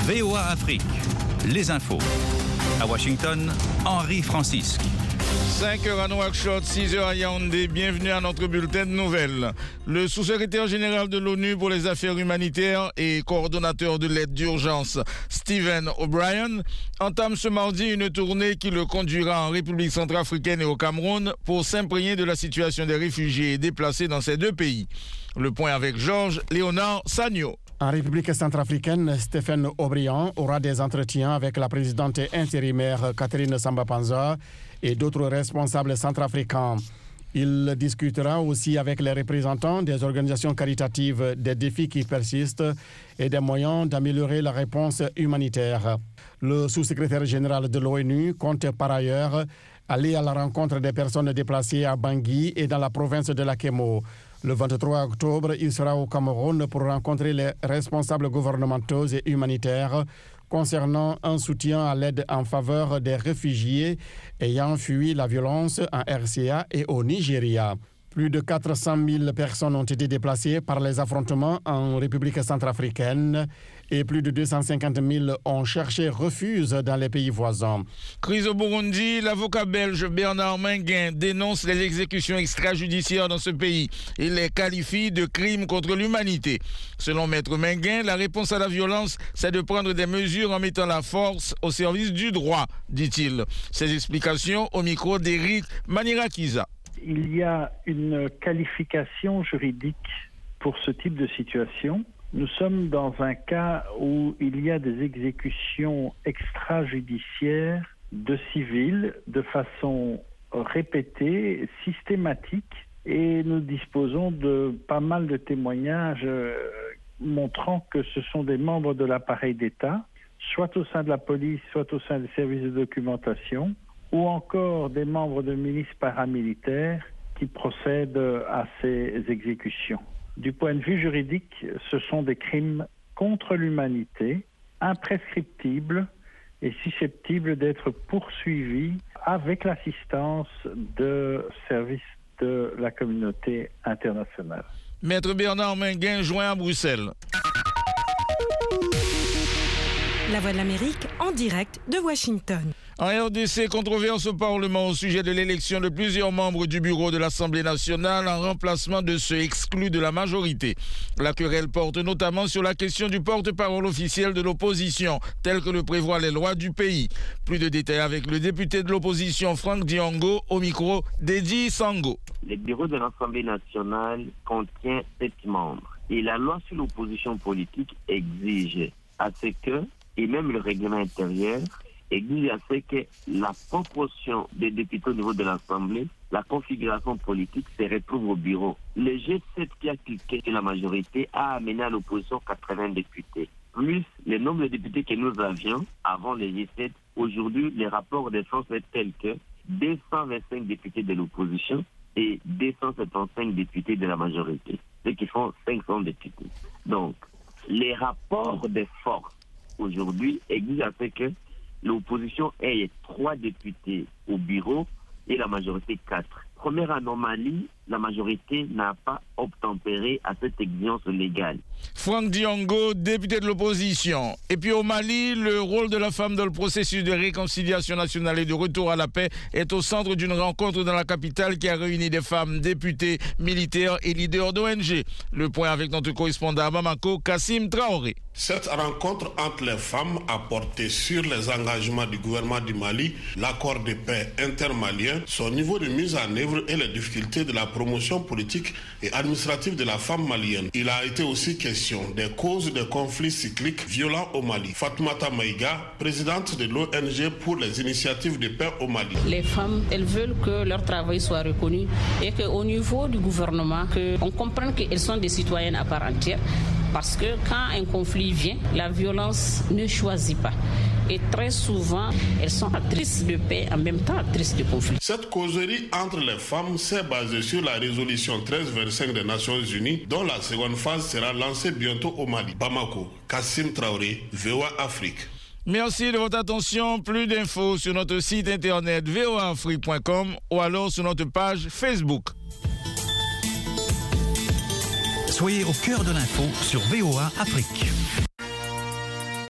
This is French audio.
VOA Afrique, les infos. À Washington, Henri Francisque. 5h à Nouakchott, 6h à Yaoundé. Bienvenue à notre bulletin de nouvelles. Le sous-secrétaire général de l'ONU pour les affaires humanitaires et coordonnateur de l'aide d'urgence, Stephen O'Brien, entame ce mardi une tournée qui le conduira en République centrafricaine et au Cameroun pour s'imprégner de la situation des réfugiés déplacés dans ces deux pays. Le point avec Georges Léonard Sagno. En République centrafricaine, Stephen O'Brien aura des entretiens avec la présidente intérimaire Catherine Samba-Panza et d'autres responsables centrafricains. Il discutera aussi avec les représentants des organisations caritatives des défis qui persistent et des moyens d'améliorer la réponse humanitaire. Le sous-secrétaire général de l'ONU compte par ailleurs aller à la rencontre des personnes déplacées à Bangui et dans la province de l'Akemo. Le 23 octobre, il sera au Cameroun pour rencontrer les responsables gouvernementaux et humanitaires concernant un soutien à l'aide en faveur des réfugiés ayant fui la violence en RCA et au Nigeria. Plus de 400 000 personnes ont été déplacées par les affrontements en République centrafricaine et plus de 250 000 ont cherché refuge dans les pays voisins. Crise au Burundi, l'avocat belge Bernard Menguin dénonce les exécutions extrajudiciaires dans ce pays. Il les qualifie de crimes contre l'humanité. Selon Maître Menguin, la réponse à la violence, c'est de prendre des mesures en mettant la force au service du droit, dit-il. Ses explications au micro d'Éric Manirakiza. Il y a une qualification juridique pour ce type de situation. Nous sommes dans un cas où il y a des exécutions extrajudiciaires de civils de façon répétée, systématique, et nous disposons de pas mal de témoignages montrant que ce sont des membres de l'appareil d'État, soit au sein de la police, soit au sein des services de documentation, ou encore des membres de milices paramilitaires qui procèdent à ces exécutions. Du point de vue juridique, ce sont des crimes contre l'humanité, imprescriptibles et susceptibles d'être poursuivis avec l'assistance de services de la communauté internationale. Maître Bernard Menguin joint à Bruxelles. La Voix de l'Amérique en direct de Washington. En RDC, controverse au Parlement au sujet de l'élection de plusieurs membres du bureau de l'Assemblée nationale en remplacement de ceux exclus de la majorité. La querelle porte notamment sur la question du porte-parole officiel de l'opposition, tel que le prévoient les lois du pays. Plus de détails avec le député de l'opposition Frank Diongo au micro d'Edi Sango. Le bureau de l'Assemblée nationale contient 7 membres et la loi sur l'opposition politique exige à ce que, et même le règlement intérieur, exige à ce que la proportion des députés au niveau de l'Assemblée, la configuration politique se retrouve au bureau. Le G7 qui a cliqué sur la majorité a amené à l'opposition 80 députés. Plus le nombre de députés que nous avions avant le G7, aujourd'hui, les rapports de force est tel que 225 députés de l'opposition et 275 députés de la majorité, ce qui font 500 députés. Donc, les rapports de force aujourd'hui exigent à ce que l'opposition ait 3 députés au bureau et la majorité 4. Première anomalie, la majorité n'a pas obtempéré à cette exigence légale. Frank Diongo, député de l'opposition. Et puis au Mali, le rôle de la femme dans le processus de réconciliation nationale et de retour à la paix est au centre d'une rencontre dans la capitale qui a réuni des femmes députées, militaires et leaders d'ONG. Le point avec notre correspondant à Bamako, Kassim Traoré. Cette rencontre entre les femmes a porté sur les engagements du gouvernement du Mali, l'accord de paix intermalien, son niveau de mise en œuvre et les difficultés de la promotion politique et administrative de la femme malienne. Il a été aussi question des causes des conflits cycliques violents au Mali. Fatoumata Maïga, présidente de l'ONG pour les initiatives de paix au Mali. Les femmes, elles veulent que leur travail soit reconnu et qu'au niveau du gouvernement, on comprenne qu'elles sont des citoyennes à part entière. Parce que quand un conflit vient, la violence ne choisit pas. Et très souvent, elles sont actrices de paix, en même temps actrices de conflit. Cette causerie entre les femmes s'est basée sur la résolution 1325 des Nations Unies, dont la seconde phase sera lancée bientôt au Mali. Bamako, Kassim Traoré, VOA Afrique. Merci de votre attention. Plus d'infos sur notre site internet voaafrique.com ou alors sur notre page Facebook. Soyez au cœur de l'info sur VOA Afrique.